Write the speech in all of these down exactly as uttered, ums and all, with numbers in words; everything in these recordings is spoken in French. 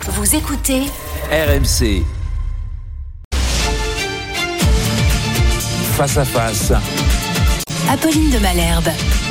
Vous écoutez R M C. Face à face. Apolline de Malherbe.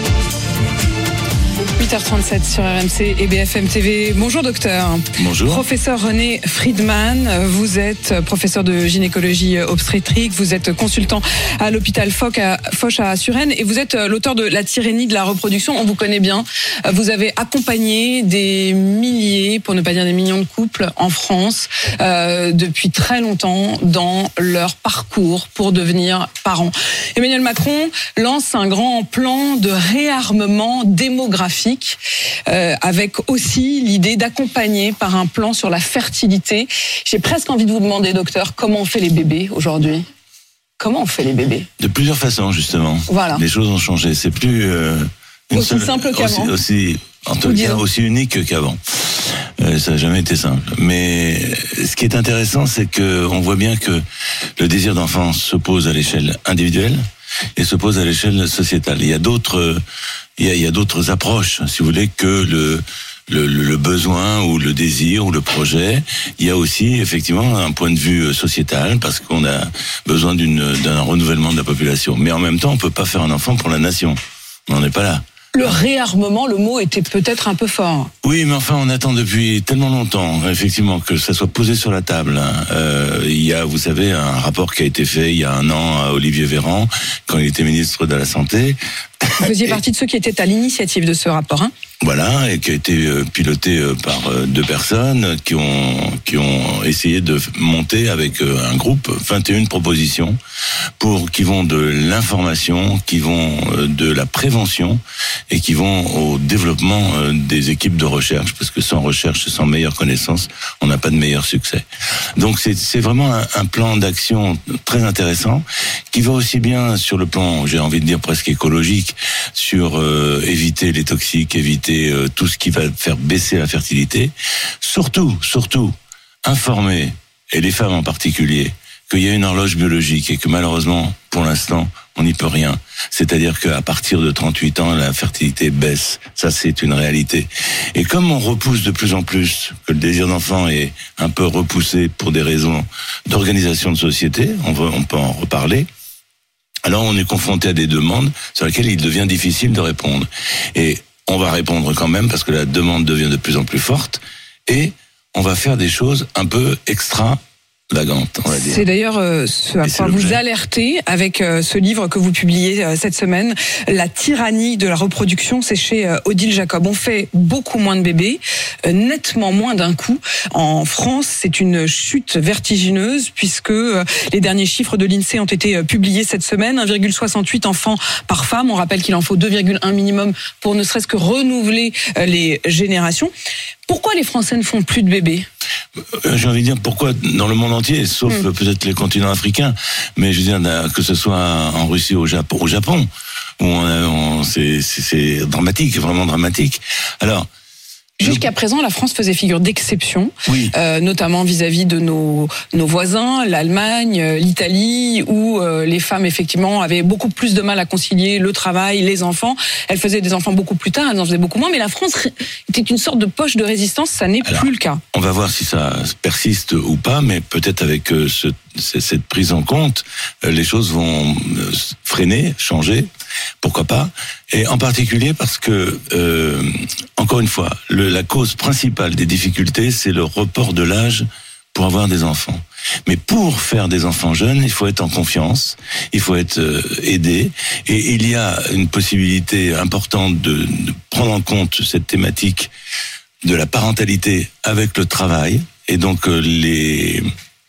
huit heures trente-sept sur R M C et B F M T V. Bonjour docteur. Bonjour. Professeur René Friedman, vous êtes professeur de gynécologie obstétrique, vous êtes consultant à l'hôpital Foch à, Foch à Suresnes et vous êtes l'auteur de La tyrannie de la reproduction. On vous connaît bien. Vous avez accompagné des milliers, pour ne pas dire des millions de couples en France euh, depuis très longtemps dans leur parcours pour devenir parents. Emmanuel Macron lance un grand plan de réarmement démographique. Euh, avec aussi l'idée d'accompagner par un plan sur la fertilité. J'ai presque envie de vous demander, docteur, comment on fait les bébés aujourd'hui ? Comment on fait les bébés ? De plusieurs façons, justement. Voilà. Les choses ont changé. C'est plus euh, une aussi seule, simple qu'avant. Aussi, aussi, en tout cas, aussi unique qu'avant. Euh, ça n'a jamais été simple. Mais ce qui est intéressant, c'est que on voit bien que le désir d'enfant se pose à l'échelle individuelle et se pose à l'échelle sociétale. Il y a d'autres, il y a, il y a d'autres approches, si vous voulez, que le, le, le besoin ou le désir ou le projet. Il y a aussi effectivement un point de vue sociétal parce qu'on a besoin d'une, d'un renouvellement de la population. Mais en même temps, on peut pas faire un enfant pour la nation. On n'en est pas là. Le réarmement, le mot était peut-être un peu fort. Oui, mais enfin, on attend depuis tellement longtemps, effectivement, que ça soit posé sur la table. Euh, il y a, vous savez, un rapport qui a été fait il y a un an à Olivier Véran, quand il était ministre de la Santé. Vous faisiez partie de ceux qui étaient à l'initiative de ce rapport, hein ? Voilà, et qui a été piloté par deux personnes qui ont qui ont essayé de monter avec un groupe vingt et une propositions pour qui vont de l'information, qui vont de la prévention et qui vont au développement des équipes de recherche, parce que sans recherche, sans meilleure connaissance, on n'a pas de meilleur succès. Donc c'est c'est vraiment un, un plan d'action très intéressant qui va aussi bien sur le plan, j'ai envie de dire presque écologique, sur euh, éviter les toxiques, éviter euh, tout ce qui va faire baisser la fertilité. Surtout, surtout, informer, et les femmes en particulier, qu'il y a une horloge biologique et que malheureusement, pour l'instant, on n'y peut rien. C'est-à-dire qu'à partir de trente-huit ans, la fertilité baisse. Ça, c'est une réalité. Et comme on repousse de plus en plus, que le désir d'enfant est un peu repoussé pour des raisons d'organisation de société, on, va, on peut en reparler, alors on est confronté à des demandes sur lesquelles il devient difficile de répondre. Et on va répondre quand même parce que la demande devient de plus en plus forte et on va faire des choses un peu extra vagantes, on va dire. C'est d'ailleurs euh, ce à quoi vous alertez avec euh, ce livre que vous publiez euh, cette semaine, La tyrannie de la reproduction, c'est chez euh, Odile Jacob. On fait beaucoup moins de bébés, euh, nettement moins d'un coup. En France, c'est une chute vertigineuse puisque euh, les derniers chiffres de l'INSEE ont été euh, publiés cette semaine. un virgule soixante-huit enfants par femme. On rappelle qu'il en faut deux virgule un minimum pour ne serait-ce que renouveler euh, les générations. Pourquoi les Français ne font plus de bébés ? J'ai envie de dire pourquoi dans le monde entier, sauf mmh. peut-être les continents africains, mais je veux dire que ce soit en Russie ou au Japon, au Japon où on, on, c'est, c'est, c'est dramatique, vraiment dramatique. Alors, jusqu'à présent, la France faisait figure d'exception, oui. euh, notamment vis-à-vis de nos, nos voisins, l'Allemagne, l'Italie, où euh, les femmes, effectivement, avaient beaucoup plus de mal à concilier le travail, les enfants. Elles faisaient des enfants beaucoup plus tard, elles en faisaient beaucoup moins, mais la France était une sorte de poche de résistance, ça n'est Alors, plus le cas. On va voir si ça persiste ou pas, mais peut-être avec ce, cette prise en compte, les choses vont freiner, changer. Pourquoi pas ? Et en particulier parce que, euh, encore une fois, le, la cause principale des difficultés, c'est le report de l'âge pour avoir des enfants. Mais pour faire des enfants jeunes, il faut être en confiance, il faut être euh, aidé, et il y a une possibilité importante de, de prendre en compte cette thématique de la parentalité avec le travail, et donc euh, les,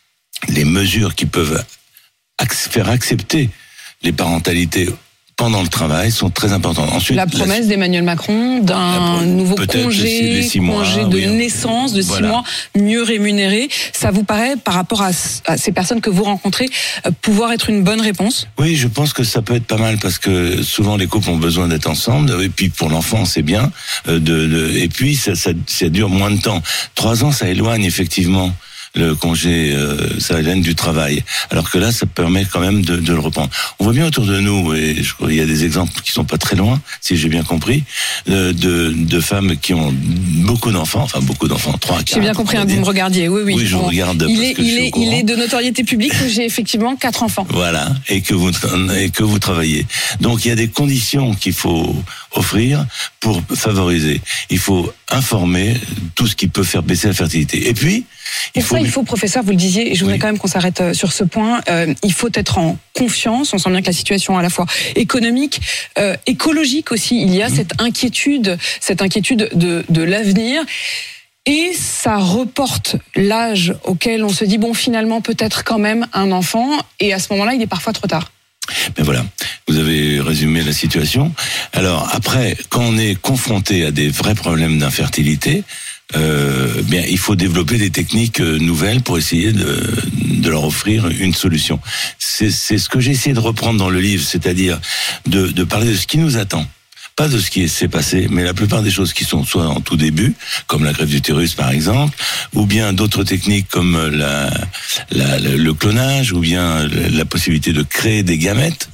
les mesures qui peuvent ac- faire accepter les parentalités pendant le travail sont très importantes. Ensuite, la promesse la... d'Emmanuel Macron d'un la... nouveau congé, les six mois, congé de oui, naissance de voilà. six mois mieux rémunéré, ça vous paraît, par rapport à, à ces personnes que vous rencontrez, pouvoir être une bonne réponse ? Oui, je pense que ça peut être pas mal parce que souvent les couples ont besoin d'être ensemble et puis pour l'enfant c'est bien. De, de, et puis ça, ça, ça dure moins de temps. Trois ans, ça éloigne effectivement le congé euh, salarial du travail. Alors que là, ça permet quand même de, de le reprendre. On voit bien autour de nous, et je crois qu'il y a des exemples qui sont pas très loin, si j'ai bien compris, de, de, de femmes qui ont beaucoup d'enfants, enfin beaucoup d'enfants, trois, quatre. J'ai bien compris, hein, vous me regardiez, oui, oui. Oui, je vous regarde il parce est, que je il suis est, au courant. il est de notoriété publique que j'ai effectivement quatre enfants. Voilà, et que vous et que vous travaillez. Donc il y a des conditions qu'il faut offrir pour favoriser. Il faut informer tout ce qui peut faire baisser la fertilité. Et puis, il Pour faut... ça, il faut, professeur, vous le disiez, et je voudrais Oui. quand même qu'on s'arrête sur ce point, euh, il faut être en confiance. On sent bien que la situation à la fois économique, euh, écologique aussi, il y a mmh. cette inquiétude, cette inquiétude de, de l'avenir. Et ça reporte l'âge auquel on se dit, bon, finalement, peut-être quand même un enfant. Et à ce moment-là, il est parfois trop tard. Ben voilà, vous avez résumé la situation. Alors après, quand on est confronté à des vrais problèmes d'infertilité, euh, bien il faut développer des techniques nouvelles pour essayer de, de leur offrir une solution. C'est, c'est ce que j'ai essayé de reprendre dans le livre, c'est-à-dire de, de parler de ce qui nous attend. Pas de ce qui s'est passé, mais la plupart des choses qui sont soit en tout début, comme la greffe d'utérus par exemple, ou bien d'autres techniques comme la, la, le clonage, ou bien la possibilité de créer des gamètes,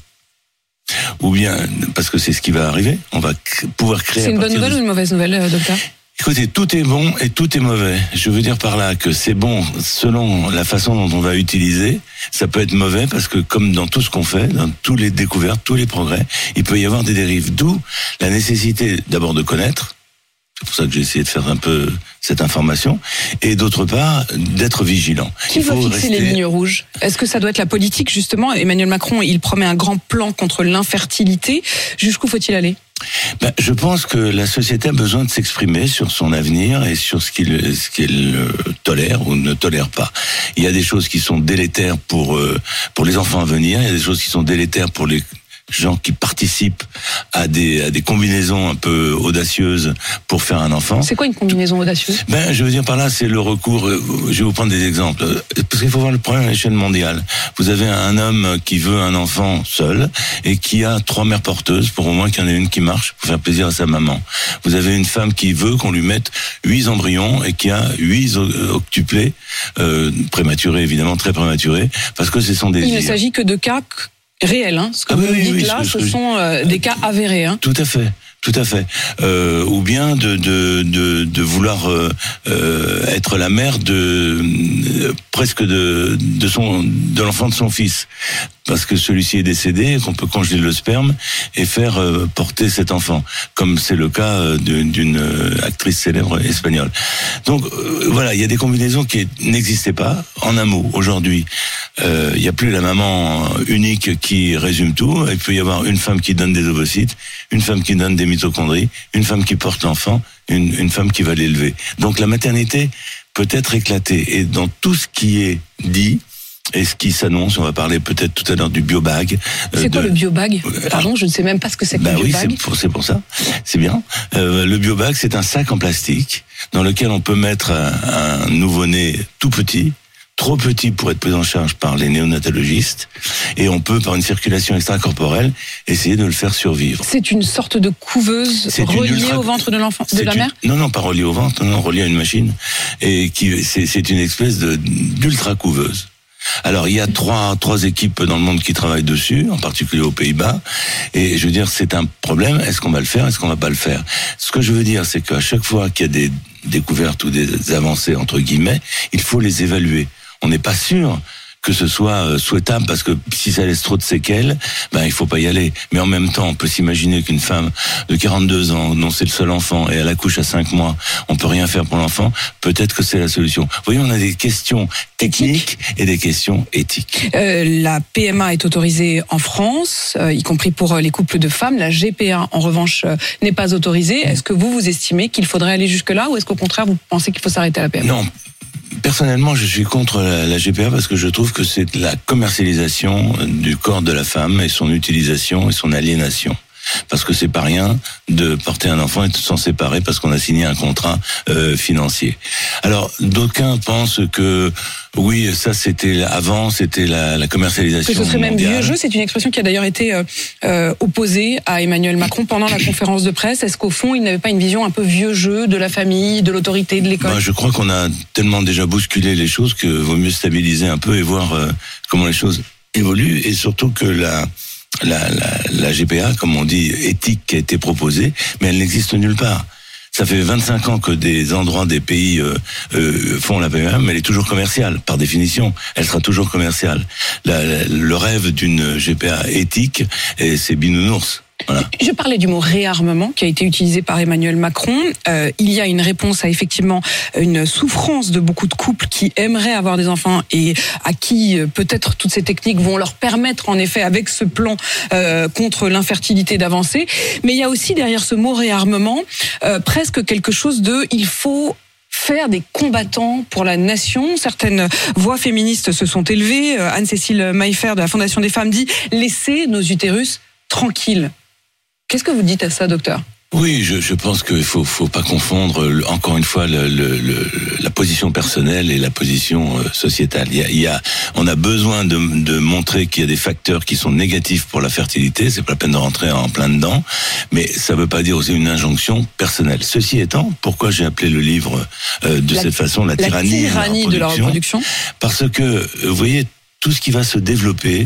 ou bien, parce que c'est ce qui va arriver, on va pouvoir créer... C'est une bonne nouvelle de... ou une mauvaise nouvelle, docteur ? Écoutez, tout est bon et tout est mauvais. Je veux dire par là que c'est bon selon la façon dont on va utiliser. Ça peut être mauvais parce que comme dans tout ce qu'on fait, dans toutes les découvertes, tous les progrès, il peut y avoir des dérives. D'où la nécessité d'abord de connaître. C'est pour ça que j'ai essayé de faire un peu cette information. Et d'autre part, d'être vigilant. Qui va fixer rester... les lignes rouges ? Est-ce que ça doit être la politique, justement ? Emmanuel Macron, il promet un grand plan contre l'infertilité. Jusqu'où faut-il aller ? Ben, je pense que la société a besoin de s'exprimer sur son avenir et sur ce qu'il, ce qu'il tolère ou ne tolère pas. Il y a des choses qui sont délétères pour, euh, pour les enfants à venir, il y a des choses qui sont délétères pour les gens qui participent à des, à des combinaisons un peu audacieuses pour faire un enfant. C'est quoi une combinaison audacieuse ? Ben, je veux dire par là, c'est le recours, je vais vous prendre des exemples, parce qu'il faut voir le problème à l'échelle mondiale. Vous avez un homme qui veut un enfant seul et qui a trois mères porteuses, pour au moins qu'il y en ait une qui marche, pour faire plaisir à sa maman. Vous avez une femme qui veut qu'on lui mette huit embryons et qui a huit octuplés, euh, prématurés évidemment, très prématurés, parce que ce sont des... Il ne s'agit que de cas réel, hein. Ce que ah vous oui, dites oui, là, ce, ce sont euh, des cas avérés. Hein. Tout à fait, tout à fait. Euh, ou bien de de de, de vouloir euh, euh, être la mère de euh, presque de de son de l'enfant de son fils, parce que celui-ci est décédé, qu'on peut congeler le sperme et faire euh, porter cet enfant, comme c'est le cas euh, d'une, d'une actrice célèbre espagnole. Donc euh, voilà, il y a des combinaisons qui n'existaient pas. En un mot, aujourd'hui, euh, il n'y a plus la maman unique qui résume tout. Il peut y avoir une femme qui donne des ovocytes, une femme qui donne des mitochondries, une femme qui porte l'enfant, une, une femme qui va l'élever. Donc la maternité peut être éclatée. Et dans tout ce qui est dit, et ce qui s'annonce, on va parler peut-être tout à l'heure du biobag. C'est euh, quoi de... le biobag ? Pardon, je ne sais même pas ce que c'est que bah le biobag. Oui, c'est pour, c'est pour ça. C'est bien. Euh, le biobag, c'est un sac en plastique dans lequel on peut mettre un, un nouveau-né tout petit, trop petit pour être pris en charge par les néonatologistes, et on peut, par une circulation extracorporelle, essayer de le faire survivre. C'est une sorte de couveuse c'est reliée ultra... au ventre de l'enfant, de la une... mère ? Non, non, pas reliée au ventre, non, reliée à une machine, et qui c'est, c'est une espèce de, d'ultra couveuse. Alors il y a trois trois équipes dans le monde qui travaillent dessus, en particulier aux Pays-Bas, et je veux dire c'est un problème. Est-ce qu'on va le faire ? Est-ce qu'on va pas le faire ? Ce que je veux dire, c'est qu'à chaque fois qu'il y a des découvertes ou des avancées entre guillemets, il faut les évaluer. On n'est pas sûr que ce soit souhaitable, parce que si ça laisse trop de séquelles, ben il faut pas y aller. Mais en même temps, on peut s'imaginer qu'une femme de quarante-deux ans, dont c'est le seul enfant, et elle accouche à cinq mois, on peut rien faire pour l'enfant, peut-être que c'est la solution. Vous voyez, on a des questions techniques et des questions éthiques. Euh, la P M A est autorisée en France, euh, y compris pour les couples de femmes. La G P A, en revanche, euh, n'est pas autorisée. Est-ce que vous, vous estimez qu'il faudrait aller jusque-là, ou est-ce qu'au contraire, vous pensez qu'il faut s'arrêter à la P M A ? Non. Personnellement, je suis contre la, la G P A parce que je trouve que c'est la commercialisation du corps de la femme et son utilisation et son aliénation. parce que c'est pas rien de porter un enfant et de s'en séparer parce qu'on a signé un contrat euh, financier. Alors, d'aucuns pensent que oui, ça c'était avant, c'était la, la commercialisation que ce serait même mondiale. vieux jeu, c'est une expression qui a d'ailleurs été euh, euh, opposée à Emmanuel Macron pendant la conférence de presse. Est-ce qu'au fond, il n'avait pas une vision un peu vieux jeu de la famille, de l'autorité, de l'école ? Ben, je crois qu'on a tellement déjà bousculé les choses que vaut mieux stabiliser un peu et voir euh, comment les choses évoluent, et surtout que la La, la, la G P A, comme on dit, éthique qui a été proposée, mais elle n'existe nulle part. Ça fait vingt-cinq ans que des endroits, des pays euh, euh, font la P M A, mais elle est toujours commerciale, par définition. Elle sera toujours commerciale. La, la, le rêve d'une G P A éthique, et c'est binounours. Voilà. Je parlais du mot réarmement qui a été utilisé par Emmanuel Macron. Euh, il y a une réponse à effectivement une souffrance de beaucoup de couples qui aimeraient avoir des enfants et à qui euh, peut-être toutes ces techniques vont leur permettre en effet avec ce plan euh, contre l'infertilité d'avancer. Mais il y a aussi derrière ce mot réarmement euh, presque quelque chose de il faut faire des combattants pour la nation. Certaines voix féministes se sont élevées. Anne-Cécile Maillefer de la Fondation des femmes dit « Laissez nos utérus tranquilles ». Qu'est-ce que vous dites à ça, docteur ? Oui, je, je pense qu'il faut, faut pas confondre encore une fois le, le, le, la position personnelle et la position sociétale. Il y a, il y a, on a besoin de, de montrer qu'il y a des facteurs qui sont négatifs pour la fertilité. C'est pas la peine de rentrer en plein dedans, mais ça veut pas dire aussi une injonction personnelle. Ceci étant, pourquoi j'ai appelé le livre euh, de la, cette façon la tyrannie, la tyrannie de la reproduction ? Parce que vous voyez tout ce qui va se développer.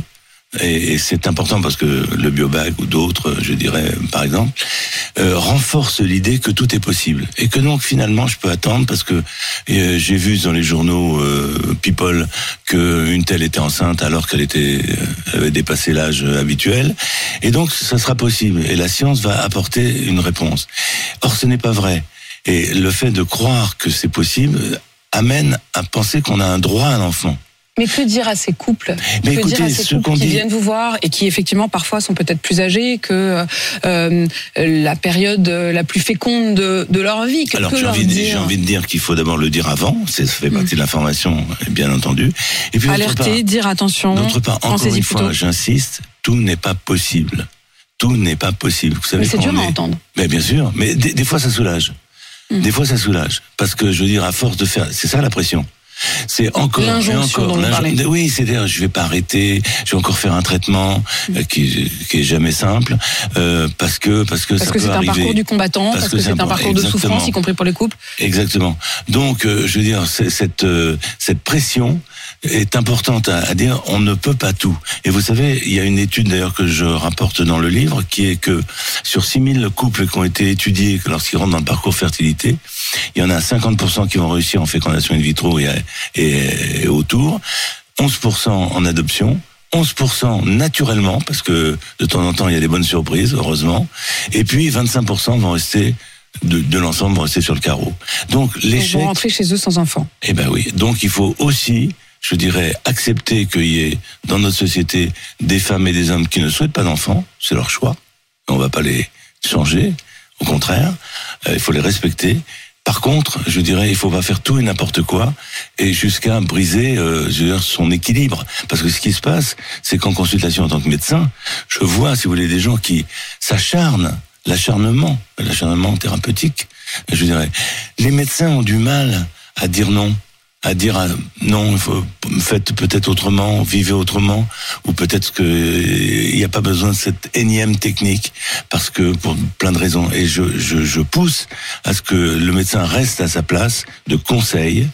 Et c'est important parce que le biobag ou d'autres, je dirais, par exemple, euh, renforce l'idée que tout est possible. Et que donc, finalement, je peux attendre parce que euh, j'ai vu dans les journaux euh, People qu'une telle était enceinte alors qu'elle était, elle avait dépassé l'âge habituel. Et donc, ça sera possible. Et la science va apporter une réponse. Or, ce n'est pas vrai. Et le fait de croire que c'est possible amène à penser qu'on a un droit à l'enfant. Mais que dire à ces couples Mais Que écoutez, dire à ces ce couples qu'on qui dit... viennent vous voir et qui effectivement parfois sont peut-être plus âgés que euh, la période la plus féconde de, de leur vie. Que Alors que j'ai leur envie, de, dire j'ai envie de dire qu'il faut d'abord le dire avant, c'est, ça fait partie mmh. de l'information, bien entendu. Et puis alerter, part, dire attention. D'autre part, encore une fois, plutôt. J'insiste, tout n'est pas possible. Tout n'est pas possible. Vous savez, mais c'est dur à est... entendre. Mais bien sûr, mais des, des fois ça soulage. Mmh. Des fois ça soulage, parce que je veux dire, à force de faire, c'est ça la pression. C'est encore l'injonction et encore. Dont vous parlez. Oui, c'est-à-dire, je vais pas arrêter, je vais encore faire un traitement mmh. euh, qui, qui est jamais simple, euh, parce que parce que parce ça que peut c'est arriver. un parcours du combattant, parce, parce que, que c'est un, un parcours exactement. de souffrance, y compris pour les couples. Exactement. Donc, euh, je veux dire, c'est, cette euh, cette pression est importante à, à dire. On ne peut pas tout. Et vous savez, il y a une étude d'ailleurs que je rapporte dans le livre, qui est que sur six mille couples qui ont été étudiés lorsqu'ils rentrent dans le parcours fertilité, il y en a cinquante pour cent qui vont réussir en fécondation in vitro et, et, et autour, onze pour cent en adoption, onze pour cent naturellement, parce que de temps en temps il y a des bonnes surprises, heureusement, et puis vingt-cinq pour cent vont rester de, de l'ensemble vont rester sur le carreau. Donc l'échec. Ils vont rentrer chez eux sans enfants. Eh ben oui. Donc il faut aussi, je dirais, accepter qu'il y ait dans notre société des femmes et des hommes qui ne souhaitent pas d'enfants, c'est leur choix. On va pas les changer, au contraire, euh, il faut les respecter. Par contre, je dirais, il faut pas faire tout et n'importe quoi, et jusqu'à briser, euh, je veux dire, son équilibre. Parce que ce qui se passe, c'est qu'en consultation en tant que médecin, je vois, si vous voulez, des gens qui s'acharnent, l'acharnement, l'acharnement thérapeutique, je dirais. Les médecins ont du mal à dire non, à dire ah, non, faites peut-être autrement, vivez autrement, ou peut-être que il n'y a pas besoin de cette énième technique, parce que pour plein de raisons. Et je, je, je pousse à ce que le médecin reste à sa place de conseil,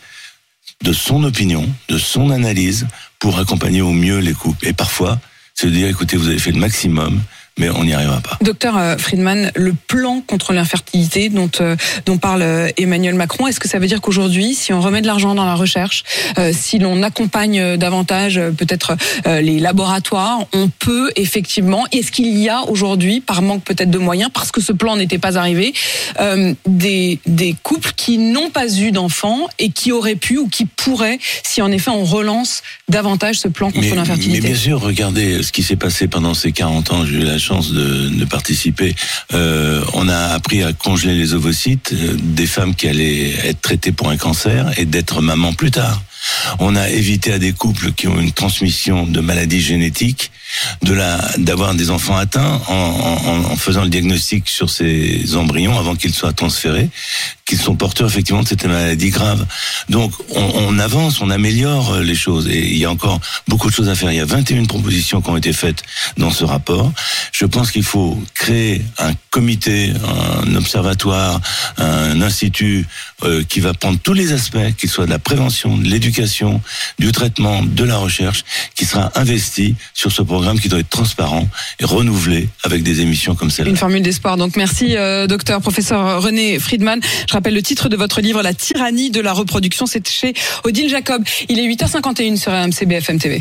de son opinion, de son analyse, pour accompagner au mieux les couples. Et parfois, c'est de dire, écoutez, vous avez fait le maximum, mais on n'y arrivera pas. Docteur Friedman, le plan contre l'infertilité dont, euh, dont parle Emmanuel Macron, est-ce que ça veut dire qu'aujourd'hui, si on remet de l'argent dans la recherche, euh, si l'on accompagne davantage euh, peut-être euh, les laboratoires, on peut effectivement, est-ce qu'il y a aujourd'hui, par manque peut-être de moyens, parce que ce plan n'était pas arrivé, euh, des, des couples qui n'ont pas eu d'enfants et qui auraient pu ou qui pourraient, si en effet on relance davantage ce plan contre mais, l'infertilité? Mais bien sûr, regardez ce qui s'est passé pendant ces quarante ans, j'ai eu la chance de, de participer. Euh, on a appris à congeler les ovocytes euh, des femmes qui allaient être traitées pour un cancer et d'être maman plus tard. On a évité à des couples qui ont une transmission de maladies génétiques de la d'avoir des enfants atteints en, en, en faisant le diagnostic sur ces embryons avant qu'ils soient transférés, qu'ils sont porteurs effectivement de cette maladie grave. Donc on, on avance, on améliore les choses et il y a encore beaucoup de choses à faire. Il y a vingt et une propositions qui ont été faites dans ce rapport. Je pense qu'il faut créer un comité, un observatoire, un institut euh, qui va prendre tous les aspects, qu'il soit de la prévention, de l'éducation, du traitement, de la recherche, qui sera investi sur ce programme qui doit être transparent et renouvelé avec des émissions comme celle-là. Une formule d'espoir. Donc merci euh, docteur, professeur René Friedman. Je rappelle le titre de votre livre, La tyrannie de la reproduction. C'est chez Odile Jacob. Il est huit heures cinquante et une sur R M C B F M T V.